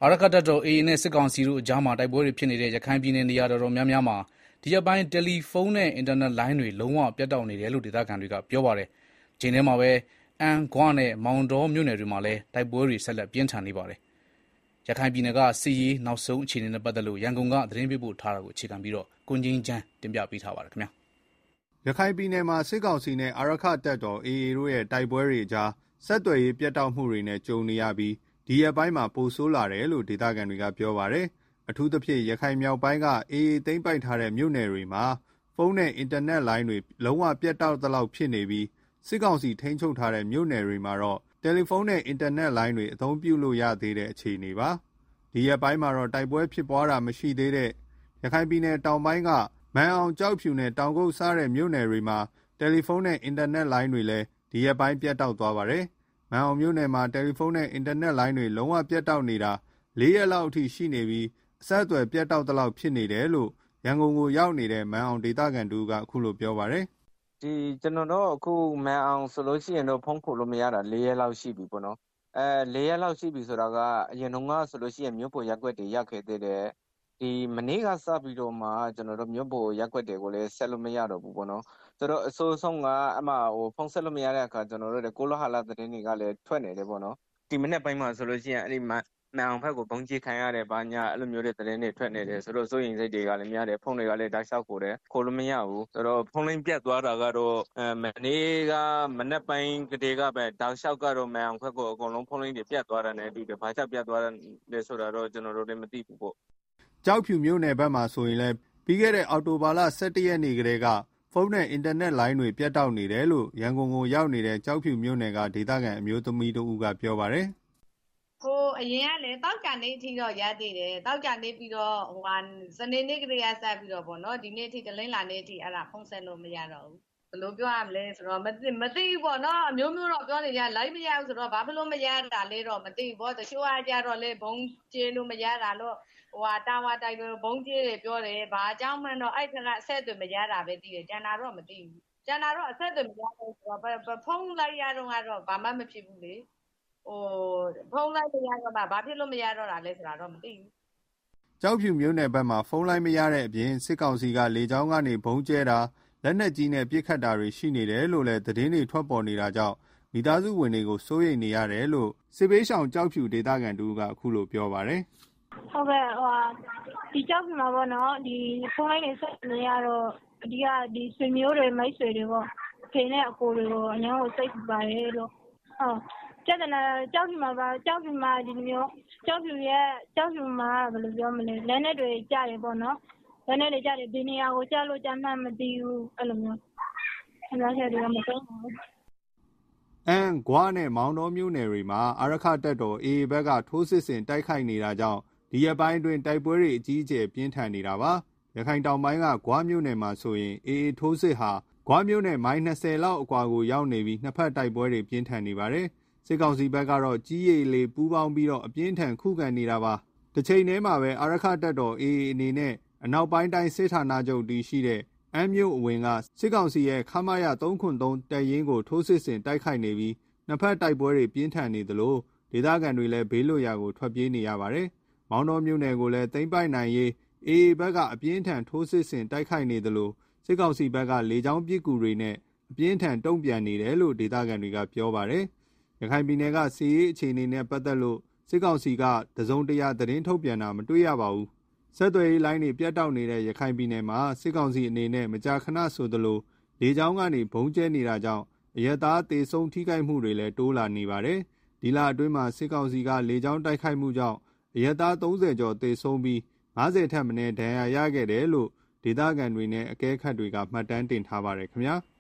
အာရက္ခတပ်တော် AA နဲ့စစ်ကောင်စီတို့အကြားမှာတိုက်ပွဲတွေဖြစ်နေတဲ့ရခိုင်ပြည်နယ်နေရာတော်တော်များများမှာဒီရက်ပိုင်းတယ်လီဖုန်းနဲ့အင်တာနက်လိုင်းတွေလုံးဝပြတ်တောက်နေတယ်လို့ဒေသခံတွေကပြောပါတယ်။ဒီနေ့မှာပဲအမ်း၊ဂွနဲ့မောင်တောမြို့နယ်တွေမှာလည်းတိုက်ပွဲတွေဆက်လက်ပြင်းထန်နေပါတယ်။ရခိုင်ပြည်နယ်ကစစ်ရေးနောက်ဆုံးအခြေအနေနဲ့ပတ်သက်လို့ရန်ကုန်ကသတင်းပေးပို့ထားတာကိုအခြေခံပြီးကိုငြိမ်းချမ်းတင်ပြပေးထားပါတယ်ခင်ဗျာ။ရခိုင်ပြည်နယ်မှာစစ်ကောင်စီနဲ့အာရက္ခတပ်တော် AA တို့ရဲ့တိုက်ပွဲတွေကြားဆက်သွယ်ရေးပြတ်တောက်မှုတွေနဲ့ကြုံနေရပြီးဒီရက်ပိုင်းမှာပိုဆိုးလာတယ်လို့ဒေသခံတွေကပြောပါတယ်။အထူးသဖြင့်ရခိုင်မြောက်ပိုင်းက AA သိမ်းပိုက်ထားတဲ့မြို့နယ်တွေမှာဖုန်းနဲ့အင်တာနက်လိုင်းတွေလုံးဝပြတ်တောက်သလောက်ဖြစ်နေပြီးစစ်ကောင်စီထိန်းချုပ်ထားတဲ့မြို့နယ်တွေမှာတော့တယ်လီဖုန်းနဲ့အင်တာနက်လိုင်းတွေအသုံးပြုလို့ရသေးတဲ့အခြေအနေပါ။ဒီရက်ပိုင်းမှာတော့တိုက်ပွဲဖြစ်ပွားတာမရှိသေးတဲ့ရခိုင်ပြည်နယ်တောင်ပိုင်းကမန်အောင်ကျောက်ဖြူနဲ့တောင်ကုတ်စားတဲ့မြို့နယ်တွေမှာတယ်လီဖုန်းနဲ့အင်တာနက်လိုင်းတွေလည်းဒီရက်ပိုင်းပြတ်တောက်သွားပါတယ်။မန်အောင်မြို့နယ်မှာတယ်လီဖုန်းနဲ့အင်တာနက်လိုင်းတွေလုံးဝပြတ်တောက်နေတာ၄ရက်လောက်အထိရှိနေပြီးအဆက်အသွယ်ပြတ်တောက်သလောက်ဖြစ်နေတယ်လို့ရန်ကုန်ကိုရောက်နေတဲ့မန်အောင်ဒေသခံတူကအခုလိုပြောပါတယ်ကျွန်တော်တို့အခုမန်အောင်ဆိုလို့ရှိရင်တော့ဖုန်းခေါ်လို့မရတာ၄ရက်လောက်ရှိပြီပေါ့နော်၄ရက်လောက်ရှိပြီဆိုတာကအရင်တော့ကဆိုလို့ရှိရင်မြို့ပေါ်ရက်ွက်တွေရက်ခဲ့သေးတယ်မနေ့ကစပြီးတော့မှကျွန်တော်တို့မြို့ပေါ်ရက်ွက်တွေကိုလည်းဆက်လို့မရတော့ဘူးပေါ့နော်ဆိုတော့အစိုးဆုံးကအမှဖုန်းဆက်လို့မရတဲ့အခါကျွန်တော်တို့ကိုလဟာလသတင်းတွေကလည်းထွက်နေတယ်ပေါ့နော်ဒီမနေ့ပိုင်းမှာဆိုလို့ရှိရင်အဲ့ဒီမန်အောင်ဘက်ကိုပုံကြည့်ခံရတယ်ဘာညာအဲ့လိုမျိုးတွေသတင်းတွေထွက်နေတယ်ဆိုတော့စိုးရင်စိတ်တွေကလည်းများတယ်ဖုန်းတွေကလည်းတောက်လျှောက်ခေါ်လို့မရဘူးဆိုတော့ဖုန်းလိုင်းပြတ်သွားတာကတော့မနေ့ကမနေ့ပိုင်းကတည်းကပဲတောက်လျှောက်ကတော့မန်အောင်ဘက်ကိုအကုန်လုံးဖုန်းလိုင်းတွေပြတ်သွားတာနဲ့ဒီဘာကြောင့်ပြတ်သွားလဲဆိုတာတော့ကျွန်တော်တို့လည်းမသိဘူးပေါ့ကြောက်ဖြူမြို့နယ်ဘက်မှာဆိုရင်လည်းပြီးခဲ့တဲ့အောက်တိုဘာလ17ရက်နေ့ကတည်းကဖုန်းနဲ့အင်တာနက်လိုင်းတွေပြတ်တောက်နေတယ်လို့ရန်ကုန်ကိုရောက်နေတဲ့ကြောက်ဖြူမြို့နယ်ကဒေသခံအမျိုးသမီးတို့ကပြောပါတယ်အရင်ကလည်းတောက်ကြနေအထိတော့ရသေးတယ်တောက်ကြနေပြီးတော့စနေနေ့ကလေးကစပြီးတော့ပေါ့နော်ဒီနေ့အထိတလင်းလာနေ့အထိအဲ့ဒါဖုန်းဆက်လို့မရတော့ဘူးဘယ်လိုပြောရမလဲဆိုတော့မသိဘူးပေါ့နော်အမျိုးမျိုးတော့ပြောနေကြလိုက်မရဘူးဆိုတော့ဘာဖြစ်လို့မရတာလဲတော့မသိဘူးပေါ့တချို့ကကြတော့လေဘုံကျေလို့မရတာလို့တာဝါတိုက်လို့ဘုံကျေတွေပြောတယ်ဘာအကြောင်းမှန်းတော့အဲ့ထက်ကအဆက်အသွယ်မရတာပဲသိတယ်ကျန်တာတော့မသိဘူးကျန်တာတော့အဆက်အသွယ်မရဘူးဆိုတော့ဖုန်းလိုက်ရတော့ကတော့ဘာမှမဖြစ်ဘူးလေဖုန်းလိုက်မရတော့မှဘာဖြစ်လို့မရတော့တာလဲဆိုတာတော့မသိဘူးကြောက်ဖြူမြို့နယ်ဘက်မှာဖုန်းလိုင်းမရတဲ့အပြင်စစ်ကောင်စီကလေကြောင်းကနေဘုံကျဲတာလက်နက်ကြီးနဲ့ပစ်ခတ်တာတွေရှိနေတယ်လို့လည်းသတင်းတွေထွက်ပေါ်နေတာကြောင့်မိသားစုဝင်တွေကိုစိုးရိမ်နေရတယ်လို့စစ်ဘေးရှောင်ကြောက်ဖြူဒေသခံတူကအခုလိုပြောပါတယ်ဟုတ်ကဲ့ဒီကြောက်ဖြူမှာပေါ့နော်ဒီဖုန်းလိုင်းတွေဆက်နေရတော့အဓိကဒီဆွေမျိုးတွေမိတ်ဆွေတွေပေါ့ဖေနဲ့အကိုတွေကိုအရင်ကစိတ်ပူပါတယ်လို့ကျက်တယ်ကြောက်ဖြူမှာဒီမျိုးကြောက်ဖြူမှာဘယ်လိုပြောမလဲလက်နဲ့တွေကြားတယ်ပေါ့နော်လက်နဲ့တွေကြားတယ်ဒီနေရာကိုကြားလို့ကြားမှမသိဘူးအဲ့လိုမျိုးအများကြီးတွေကမသိဘူးအမ်ဂွာနဲ့မောင်တော်မြို့နယ်တွေမှာအာရက္ခတပ်တော် AA ဘက်ကထိုးစစ်ဆင်တိုက်ခိုက်နေတာကြောင့်ဒီရက်ပိုင်းအတွင်းတိုက်ပွဲတွေအကြီးအကျယ်ပြင်းထန်နေတာပါရခိုင်တောင်ပိုင်းကဂွာမြို့နယ်မှာဆိုရင် AA ထိုးစစ်ဟာဂွာမြို့နယ်မိုင်20လောက်အကွာကိုရောက်နေပြီးနှစ်ဖက်တိုက်ပွဲတွေပြင်းထန်နေပါတယ်စစ်ကောင်စီဘက်ကတော့ကြီးရီလေပူးပေါင်းပြီးတော့အပြင်းထန်ခုခံနေတာပါတစ်ချိန်တည်းမှာပဲအာရက္ခတပ်တော် AA အနေနဲ့အနောက်ပိုင်းတိုင်းစစ်ဌာနချုပ်တည်ရှိတဲ့အမ်းမြို့အဝင်ကစစ်ကောင်စီရဲ့ခမာရ303တပ်ရင်းကိုထိုးစစ်ဆင်တိုက်ခိုက်နေပြီးနှစ်ဖက်တိုက်ပွဲတွေပြင်းထန်နေသလိုဒေသခံတွေလည်းဘေးလွတ်ရာကိုထွက်ပြေးနေရပါတယ်မောင်တော်မြို့နယ်ကိုလည်းသိမ်းပိုက်နိုင်ရေး AA ဘက်ကအပြင်းထန်ထိုးစစ်ဆင်တိုက်ခိုက်နေသလိုစစ်ကောင်စီဘက်ကလေကြောင်းပစ်ကူတွေနဲ့အပြင်းထန်တုံ့ပြန်နေတယ်လို့ဒေသခံတွေကပြောပါတယ်ရခိုင်ပြည်နယ်ကစီးရေးအခြေအနေနဲ့ပတ်သက်လို့စစ်ကောင်စီကတစုံတရာသတင်းထုတ်ပြန်တာမတွေ့ရပါဘူးဆက်သွယ်ရေးလိုင်းတွေပြတ်တောက်နေတဲ့ရခိုင်ပြည်နယ်မှာစစ်ကောင်စီအနေနဲ့မကြာခဏဆိုသလိုလေကြောင်းကနေဘုံကျဲနေတာကြောင့်အရသားတေဆုံးထိခိုက်မှုတွေလည်းတိုးလာနေပါတယ်ဒီလအတွင်းမှာစစ်ကောင်စီကလေကြောင်းတိုက်ခိုက်မှုကြောင့်အရသား30ကျော်တေဆုံးပြီး90ထက်မနည်းဒဏ်ရာရခဲ့တယ်လို့ဒေသခံတွေနဲ့အကဲခတ်တွေကမှတ်တမ်းတင်ထားပါတယ်ခင်ဗျာ